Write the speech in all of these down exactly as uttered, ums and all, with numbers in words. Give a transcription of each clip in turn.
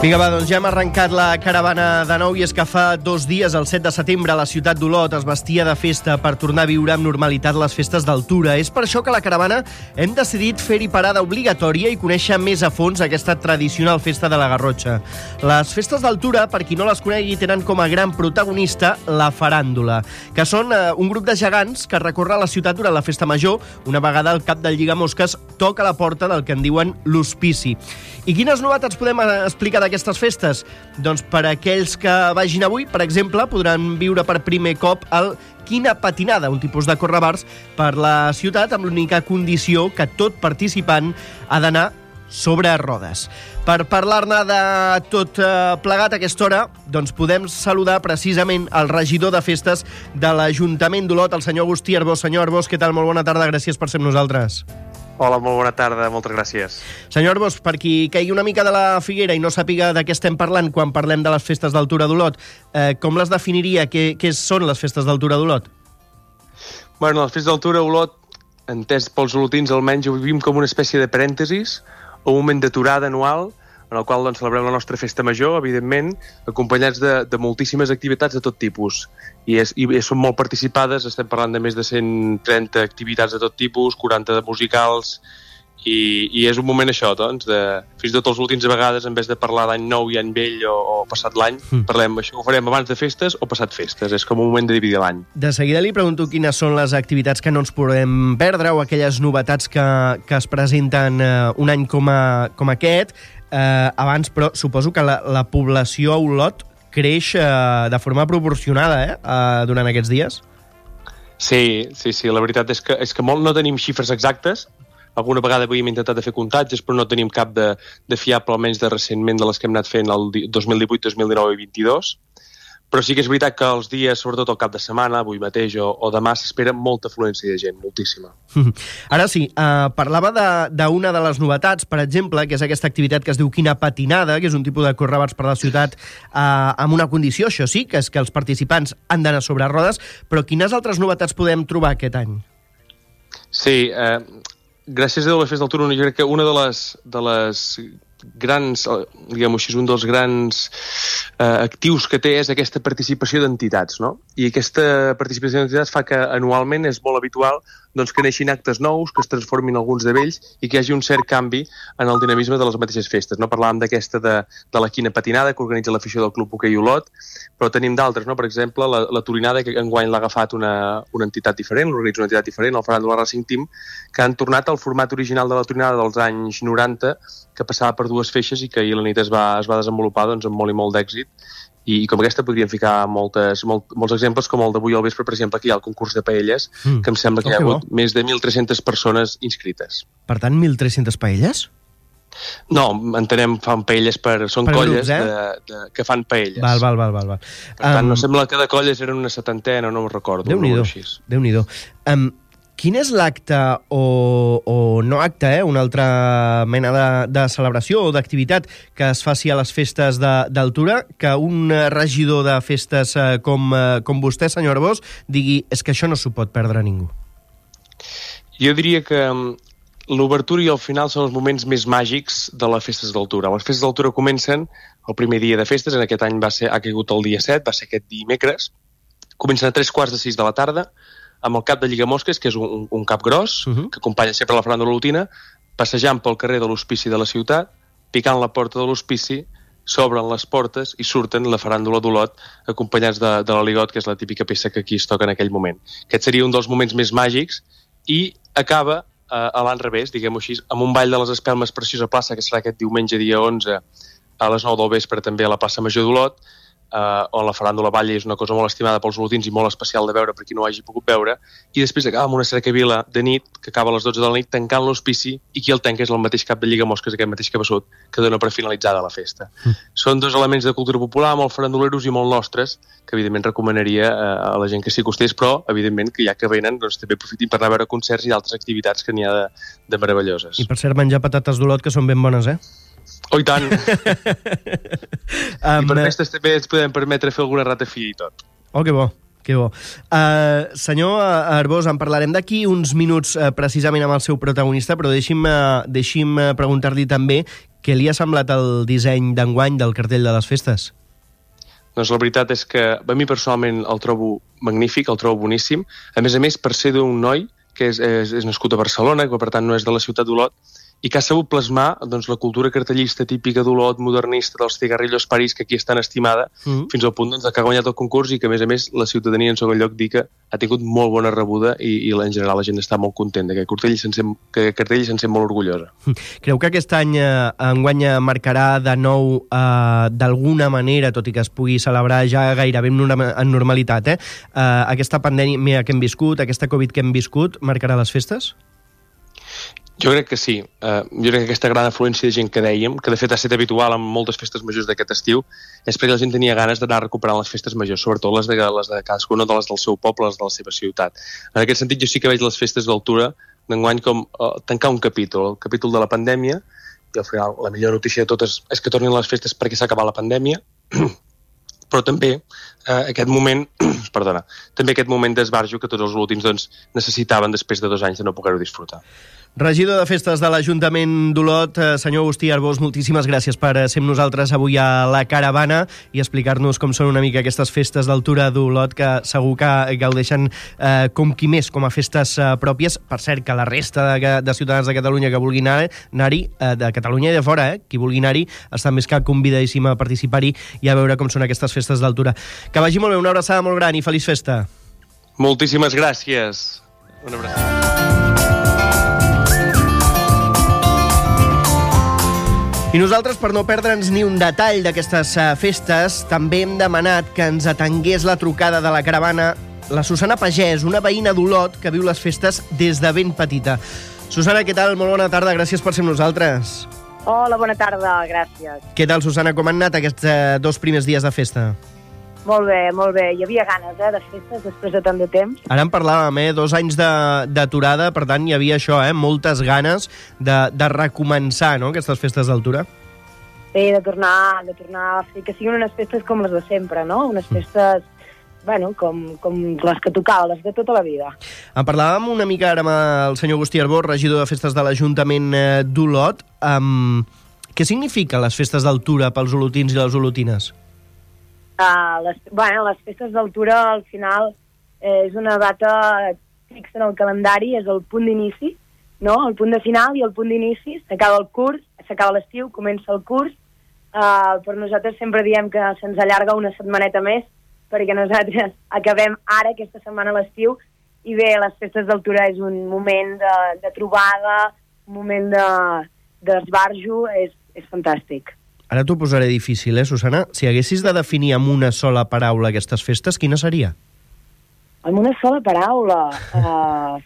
Vinga, va, doncs ja hem arrencat la caravana de nou i és que fa dos dies, el set de setembre, la ciutat d'Olot es vestia de festa per tornar a viure amb normalitat les festes d'Altura. És per això que a la caravana hem decidit fer-hi parada obligatòria i conèixer més a fons aquesta tradicional festa de la Garrotxa. Les festes d'Altura, per qui no les conegui, tenen com a gran protagonista la faràndula, que són eh, un grup de gegants que recorre la ciutat durant la festa major, una vegada el cap del Lligamosques toca la porta del que en diuen l'hospici. I quines novetats podem explicar d'aquestes festes? Doncs per aquells que vagin avui, per exemple, podran viure per primer cop el Quina Patinada, un tipus de correbars per la ciutat amb l'única condició que tot participant ha d'anar sobre rodes. Per parlar-ne de tot eh, plegat a aquesta hora, doncs podem saludar precisament el regidor de festes de l'Ajuntament d'Olot, el senyor Agustí Arbós. Senyor Arbós, què tal? Molt bona tarda, gràcies per ser amb nosaltres. Hola, molt bona tarda, moltes gràcies. Senyor Arbós, per qui caigui una mica de la figuera i no sàpiga de què estem parlant quan parlem de les festes d'Altura d'Olot, eh, com les definiria? Què, què són les festes d'Altura d'Olot? Bueno, les festes d'Altura d'Olot, entès pels olotins almenys, ho vivim com una espècie de parèntesis, un moment d'aturada anual, en el qual doncs, celebrem la nostra festa major, evidentment, acompanyats de, de moltíssimes activitats de tot tipus. I, és, i són molt participades, estem parlant de més de cent trenta activitats de tot tipus, quaranta de musicals, i, i és un moment això, doncs, de, fins i tot els últims vegades, en vez de parlar d'any nou i any vell o, o passat l'any, mm. parlem això, ho farem abans de festes o passat festes, és com un moment de dividir l'any. De seguida li pregunto quines són les activitats que no ens podem perdre o aquelles novetats que, que es presenten eh, un any com, a, com aquest. Eh, abans, però, suposo que la, la població a Olot creix eh, de forma proporcionada eh, eh, durant aquests dies? Sí, sí, sí, la veritat és que, és que molt no tenim xifres exactes. Alguna vegada havíem intentat de fer comptatges, però no tenim cap de, de fiable, almenys de recentment, de les que hem anat fent el dos mil divuit, dos mil dinou i vint-i-dos. Però sí que és veritat que els dies, sobretot el cap de setmana, avui mateix o, o demà, s'espera molta afluència de gent, moltíssima. Ara sí, eh, parlava d'una de, de les novetats, per exemple, que és aquesta activitat que es diu Quina Patinada, que és un tipus de correbars per la ciutat eh, amb una condició, això sí, que és que els participants han d'anar sobre rodes, però quines altres novetats podem trobar aquest any? Sí, eh, gràcies a la Festa d'Altura, jo crec que una de les, de les grans, diguem-ho així, un dels grans eh, actius que té és aquesta participació d'entitats, no? I aquesta participació d'entitats fa que anualment és molt habitual doncs, que neixin actes nous, que es transformin alguns de vells i que hi hagi un cert canvi en el dinamisme de les mateixes festes. No? Parlàvem d'aquesta de, de la Quina Patinada, que organitza l'afició del Club Hoquei Olot, però tenim d'altres, no? Per exemple, la, la Turinada, que enguany l'ha agafat una, una entitat diferent, l'organitza una entitat diferent, el Faràndula Racing Team, que han tornat al format original de la Turinada dels anys noranta, que passava per dues feixes i que ahir a la nit es va, es va desenvolupar doncs, amb molt i molt d'èxit. I, i com aquesta podríem ficar moltes, molt, molts exemples, com el d'avui al vespre, per exemple, aquí hi ha el concurs de paelles, mm. que em sembla que oh, hi ha hagut bo. Més de mil tres-centes persones inscrites. Per tant, mil tres-centes paelles? No, entenem, fan paelles per... Són per colles grups, eh? de, de, que fan paelles. Val, val, val, val. val. Per tant, um, no sembla que de colles eren una setantena, no me'n recordo. Déu-n'hi-do, Déu-n'hi-do. Um, Quin és l'acte o, o no acte, eh? una altra mena de, de celebració o d'activitat que es faci a les festes d'Altura que un regidor de festes eh, com, eh, com vostè, senyor Arbós, digui és que això no s'ho pot perdre ningú? Jo diria que l'obertura i el final són els moments més màgics de les festes d'Altura. Les festes d'Altura comencen el primer dia de festes, en aquest any va ser, ha caigut el dia set, va ser aquest dimecres. Comencen a tres quarts de sis de la tarda, amb el cap de Lligamosques, que és un, un cap gros, uh-huh. que acompanya sempre la faràndula olotina, passejant pel carrer de l'hospici de la ciutat, picant la porta de l'hospici, s'obren les portes i surten la faràndula d'Olot, acompanyats de, de l'Aligot, que és la típica peça que aquí es toca en aquell moment. Aquest seria un dels moments més màgics i acaba eh, a l'an revés, diguem-ho així, amb un ball de les Espelmes preciós a plaça, que serà aquest diumenge dia onze a les nou del vespre també a la plaça Major d'Olot, Uh, on la faràndula balla és una cosa molt estimada pels olotins i molt especial de veure per qui no ho hagi pogut veure, i després acaba amb una cercavila de nit, que acaba a les dotze de la nit, tancant l'hospici, i qui el tanca és el mateix cap de Lligamosques, aquest mateix cabeçut, que dona per finalitzada la festa. Mm. Són dos elements de cultura popular, molt faranduleros i molt nostres, que evidentment recomanaria uh, a la gent que s'hi acostés, però evidentment que ja que venen, doncs també aprofitin per anar a veure concerts i altres activitats que n'hi ha de, de meravelloses. I per cert, menjar patates d'Olot, que són ben bones, eh? Oh, i tant! um, I per festes també ens podem permetre fer alguna ratafia i tot. Oh, que bo. Que bo. Uh, senyor Arbós, en parlarem d'aquí uns minuts uh, precisament amb el seu protagonista, però deixi'm, uh, deixi'm uh, preguntar-li també què li ha semblat el disseny d'enguany del cartell de les festes. Doncs la veritat és que a mi personalment el trobo magnífic, el trobo boníssim. A més a més, per ser d'un noi que és, és, és nascut a Barcelona, que per tant no és de la ciutat d'Olot, i que ha sabut plasmar doncs, la cultura cartellista típica d'Olot, modernista, dels cigarrillos París, que aquí és tan estimada, mm. fins al punt doncs, que ha guanyat el concurs i que, a més a més, la ciutadania, en segon lloc, dir que ha tingut molt bona rebuda i, i en general la gent està molt contenta, que Cartell se'n sent, que Cartell se'n sent molt orgullosa. Creu que aquest any eh, enguany marcarà de nou, eh, d'alguna manera, tot i que es pugui celebrar ja gairebé en normalitat, eh, eh, aquesta pandèmia que hem viscut, aquesta Covid que hem viscut, marcarà les festes? Jo crec que sí. Uh, jo crec que aquesta gran afluència de gent que dèiem, que de fet ha estat habitual en moltes festes majors d'aquest estiu, és perquè la gent tenia ganes d'anar recuperant les festes majors, sobretot les de, les de cadascuna de les del seu poble, les de la seva ciutat. En aquest sentit, jo sí que veig les festes d'altura d'enguany com uh, tancar un capítol, el capítol de la pandèmia, i al final la millor notícia de totes és que tornin les festes perquè s'ha acabat la pandèmia, però també eh, aquest moment, perdona, també aquest moment d'esbarjo que tots els olotins doncs, necessitaven després de dos anys de no poder-ho disfrutar. Regidor de Festes de l'Ajuntament d'Olot, senyor Agustí Arbós, moltíssimes gràcies per ser amb nosaltres avui a la Caravana i explicar-nos com són una mica aquestes festes d'altura d'Olot, que segur que gaudeixen eh, com qui més, com a festes eh, pròpies. Per cert, que la resta de, de ciutadans de Catalunya que vulguin anar-hi, eh, de Catalunya i de fora, eh, qui vulgui anar-hi, està més que convidadíssim a participar-hi i a veure com són aquestes festes d'altura. Que vagi molt bé, una abraçada molt gran i feliç festa. Moltíssimes gràcies. Una abraçada. I nosaltres, per no perdre'ns ni un detall d'aquestes festes, també hem demanat que ens atengués la trucada de la caravana la Susana Pagès, una veïna d'Olot que viu les festes des de ben petita. Susana, què tal? Molt bona tarda, gràcies per ser amb nosaltres. Hola, bona tarda, gràcies. Què tal, Susana? Com han anat aquests eh, dos primers dies de festa? Molt bé, molt bé. Hi havia ganes, eh, de festes després de tant de temps. Ara en parlàvem, eh? Dos anys d'aturada, per tant, hi havia això, eh? Moltes ganes de, de recomençar, no?, aquestes festes d'altura. Sí, de tornar, de tornar a fer que siguin unes festes com les de sempre, no? Unes festes, bueno, com, com les que tocava, les de tota la vida. En parlàvem una mica ara amb el senyor Agustí Arbós, regidor de Festes de l'Ajuntament d'Olot. Um, què signifiquen les festes d'altura pels olotins i les olotines? Uh, les, bueno, les festes d'altura al final eh, és una data fixa en el calendari, és el punt d'inici, no? El punt de final i el punt d'inici. S'acaba el curs, s'acaba l'estiu, comença el curs. Uh, però nosaltres sempre diem que se'ns allarga una setmaneta més perquè nosaltres acabem ara, aquesta setmana, l'estiu, i bé, les festes d'altura és un moment de, de trobada, un moment d'esbarjo, de, és, és fantàstic. Ara t'ho posaré difícil, eh, Susana? Si haguessis de definir amb una sola paraula aquestes festes, quina seria? Amb una sola paraula? Uh...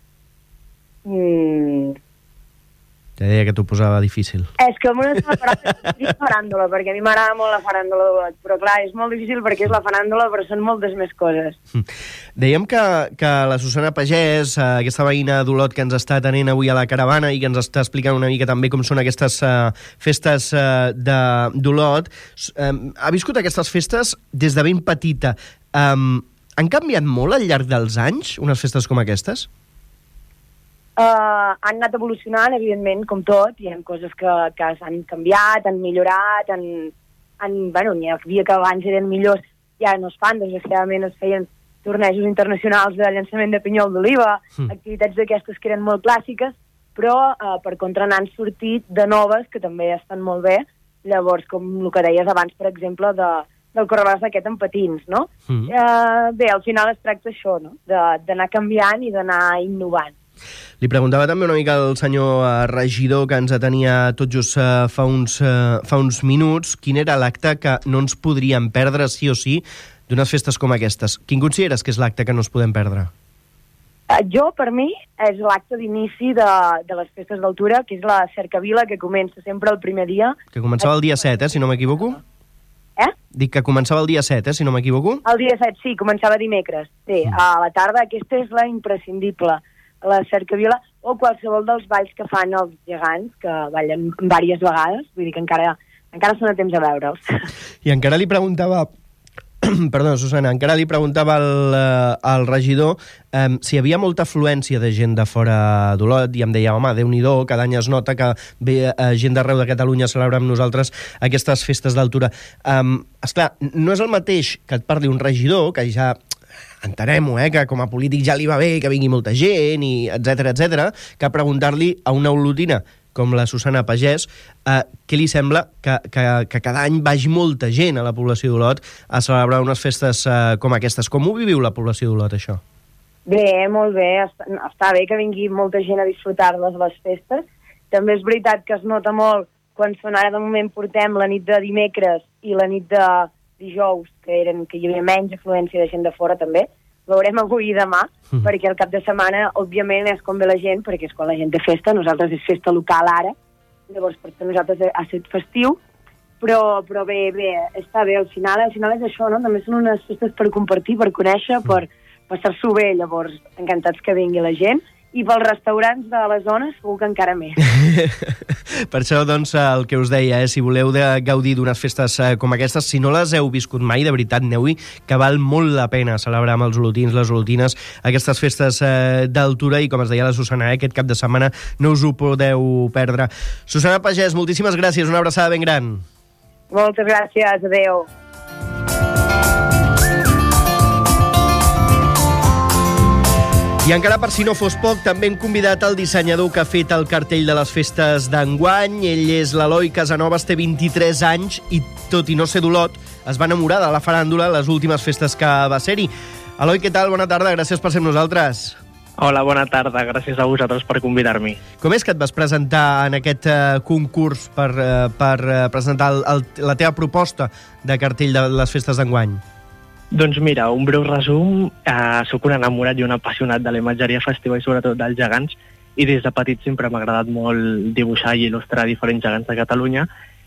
mm... Ja deia que t'ho posava difícil. És que amb una sola paraula és faràndula, perquè a mi m'agrada molt la faràndula d'Olot, però clar, és molt difícil perquè és la faràndula, però són moltes més coses. Dèiem que, que la Susana Pagès, aquesta veïna d'Olot que ens està atenent avui a la caravana i que ens està explicant una mica també com són aquestes uh, festes uh, d'Olot, um, ha viscut aquestes festes des de ben petita. Um, han canviat molt al llarg dels anys, unes festes com aquestes? Uh, han anat evolucionant, evidentment, com tot. Hi ha coses que, que s'han canviat, han millorat, han, han, bueno, n'hi havia que abans eren millors, ja no es fan, desgraciadament es feien tornejos internacionals de llançament de pinyol d'oliva, mm. activitats d'aquestes que eren molt clàssiques, però uh, per contra n'han sortit de noves que també estan molt bé. Llavors, com el que deies abans, per exemple, de, del correbàs aquest en patins, no? Mm. Uh, bé, al final es tracta això, no?, d'anar canviant i d'anar innovant. Li preguntava també una mica al senyor uh, regidor que ens atenia tot just uh, fa, uns, uh, fa uns minuts quin era l'acte que no ens podríem perdre sí o sí d'unes festes com aquestes. Quin consideres que és l'acte que no ens podem perdre? Uh, jo, per mi, és l'acte d'inici de, de les festes d'altura, que és la cercavila, que comença sempre el primer dia. Que començava el dia set, eh, si no m'equivoco? Eh? Dic que començava el dia set, eh, si no m'equivoco? El dia set, sí, començava dimecres. Sí, mm. a la tarda. Aquesta és la imprescindible, la cercavila, o qualsevol dels balls que fan els gegants, que ballen diverses vegades, vull dir que encara, encara són a temps a veure'ls. I encara li preguntava perdona, Susana, encara li preguntava al, al regidor um, si hi havia molta afluència de gent de fora d'Olot, i em deia, home, Déu-n'hi-do, cada any es nota que ve uh, gent d'arreu de Catalunya a celebrar amb nosaltres aquestes festes d'altura. Um, esclar, no és el mateix que et parli un regidor, que ja entenem-ho, eh, que com a polític ja li va bé que vingui molta gent, i etcètera, etcètera, que preguntar-li a una olotina com la Susana Pagès, eh, què li sembla que, que, que cada any vagi molta gent a la població d'Olot a celebrar unes festes eh, com aquestes. Com ho viviu la població d'Olot, això? Bé, molt bé. Està, està bé que vingui molta gent a disfrutar-les, les festes. També és veritat que es nota molt quan són ara, de moment, portem la nit de dimecres i la nit de dijous, que, eren, que hi havia menys afluència de gent de fora, també. Veurem avui i demà, mm. perquè el cap de setmana, òbviament, és com ve la gent, perquè és quan la gent té festa, nosaltres és festa local ara, llavors per nosaltres ha estat festiu, però, però bé, bé, està bé, al final, al final és això, no? També són unes festes per compartir, per conèixer, per passar-s'ho bé, llavors encantats que vingui la gent, i pels restaurants de la zona segur que encara més. Per això, doncs, el que us deia, eh, si voleu de gaudir d'unes festes eh, com aquestes, si no les heu viscut mai, de veritat, aneu-hi, que val molt la pena celebrar amb els olotins, les olotines, aquestes festes eh, d'altura, i com es deia la Susana, eh, aquest cap de setmana no us ho podeu perdre. Susana Pagès, moltíssimes gràcies, una abraçada ben gran. Moltes gràcies, adeu. I encara per si no fos poc, també hem convidat el dissenyador que ha fet el cartell de les festes d'enguany. Ell és l'Eloi Casanovas, té vint-i-tres anys i, tot i no ser d'Olot, es va enamorar de la faràndula les últimes festes que va ser-hi. Eloi, què tal? Bona tarda, gràcies per ser amb nosaltres. Hola, bona tarda, gràcies a vosaltres per convidar-me. Com és que et vas presentar en aquest uh, concurs per, uh, per uh, presentar el, el, la teva proposta de cartell de les festes d'enguany? Doncs mira, un breu resum, eh, soc un enamorat i un apassionat de la imatgeria festiva i sobretot dels gegants, i des de petit sempre m'ha agradat molt dibuixar i il·lustrar diferents gegants de Catalunya,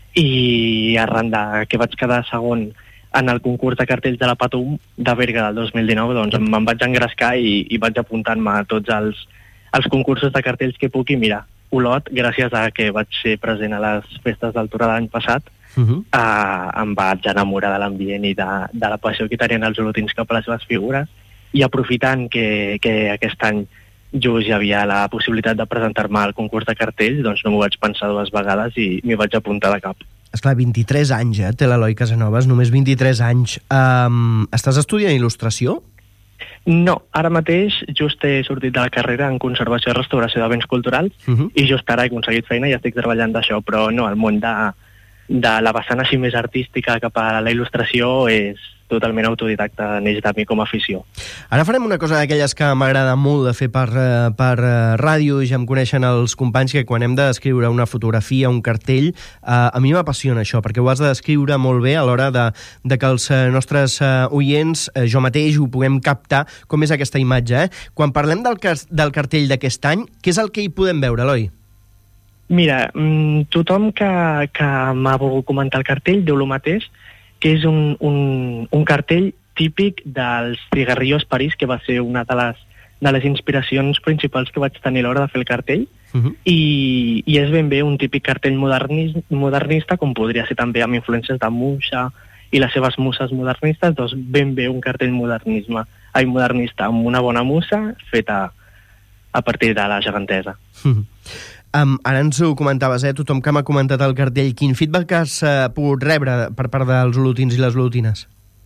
i arran de que vaig quedar segon en el concurs de cartells de la Patum de Berga del dos mil dinou, doncs me'n vaig engrescar i, i vaig apuntant-me a tots els, els concursos de cartells que puc, i mira, Olot, gràcies a que vaig ser present a les festes d'altura de l'any passat, Uh -huh. uh, em vaig enamorar de l'ambient i de, de la passió que tenien els olotins cap a les seves figures, i aprofitant que, que aquest any just hi havia la possibilitat de presentar-me al concurs de cartells, doncs no m'ho vaig pensar dues vegades i m'hi vaig apuntar de cap. Esclar, vint-i-tres anys, eh, té l'Eloi Casanovas, només vint-i-tres anys. Um, estàs estudiant il·lustració? No, ara mateix just he sortit de la carrera en conservació i restauració de béns culturals, uh -huh. i just ara he aconseguit feina i estic treballant d'això, però no, el món de de la vessant així més artística cap a la il·lustració és totalment autodidacta, neix de mi com a afició. Ara farem una cosa d'aquelles que m'agrada molt de fer per, per ràdio, i ja em coneixen els companys, que quan hem de descriure una fotografia, un cartell, eh, a mi m'apassiona això, perquè ho has de descriure molt bé a l'hora de, de que els nostres eh, oients, eh, jo mateix, ho puguem captar com és aquesta imatge. Eh? Quan parlem del, del cartell d'aquest any, què és el que hi podem veure, Eloi? Mira, tothom que, que m'ha volgut comentar el cartell diu el mateix, que és un, un, un cartell típic dels Cigarrillos París, que va ser una de les, de les inspiracions principals que vaig tenir a l'hora de fer el cartell, uh-huh. i, i és ben bé un típic cartell modernis, modernista, com podria ser també amb influències de Muxa i les seves muses modernistes, doncs ben bé un cartell modernisme, ai, modernista, amb una bona musa feta a partir de la gegantesa. Uh-huh. Um, ara ens ho comentaves, eh? Tothom que m'ha comentat el cartell, quin feedback has uh, pogut rebre per part dels olotins i les olotines?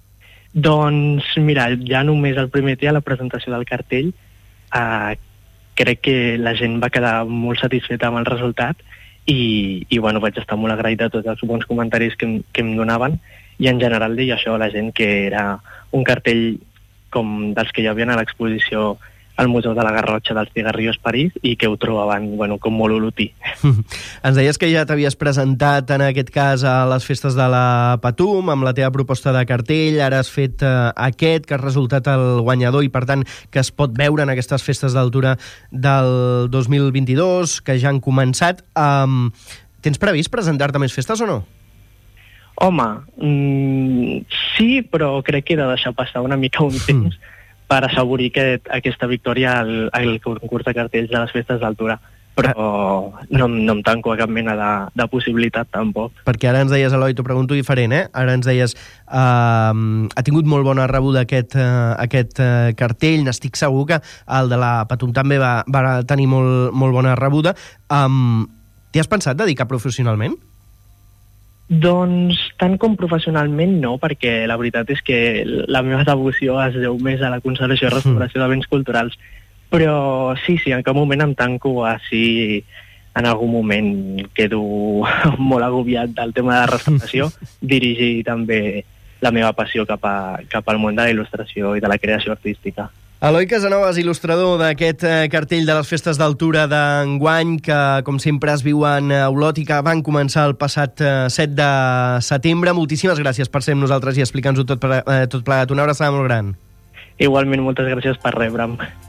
Doncs mira, ja només el primer dia, la presentació del cartell, uh, crec que la gent va quedar molt satisfeta amb el resultat, i, i bueno, vaig estar molt agraït de tots els bons comentaris que, que em donaven, i en general deia això a la gent, que era un cartell com dels que hi havia a l'exposició al Museu de la Garrotxa dels Cigarrillos París, i que ho trobaven, bueno, com molt olotí. Ens deies que ja t'havies presentat, en aquest cas, a les festes de la Patum, amb la teva proposta de cartell, ara has fet uh, aquest, que has resultat el guanyador, i per tant que es pot veure en aquestes festes d'altura del dos mil vint-i-dos, que ja han començat. Um, tens previst presentar-te més festes o no? Home, mm, sí, però crec que he de deixar passar una mica un temps, mm. per assaborir aquest, aquesta victòria al, al concurs de cartells de les festes d'altura. però no, no em tanco a cap mena de, de possibilitat tampoc. Perquè ara ens deies, Eloi, t'ho pregunto diferent, eh? Ara ens deies, uh, ha tingut molt bona rebuda aquest, uh, aquest uh, cartell, n'estic segur que el de la Patum també va, va tenir molt, molt bona rebuda. Um, T'hi has pensat dedicar professionalment? Doncs tant com professionalment no, perquè la veritat és que la meva devoció es deu més a la conservació i restauració de béns culturals. Però sí, sí, en cap moment em tanco a si en algun moment quedo molt agobiat del tema de la restauració, dirigir també la meva passió cap, a, cap al món de la il·lustració i de la creació artística. Eloi Casanovas, il·lustrador d'aquest cartell de les festes d'altura d'enguany, que com sempre es viuen a Olot i que van començar el passat set de setembre. Moltíssimes gràcies per ser amb nosaltres i explicar-nos-ho tot, tot plegat. Una abraçada molt gran. Igualment, moltes gràcies per rebre'm.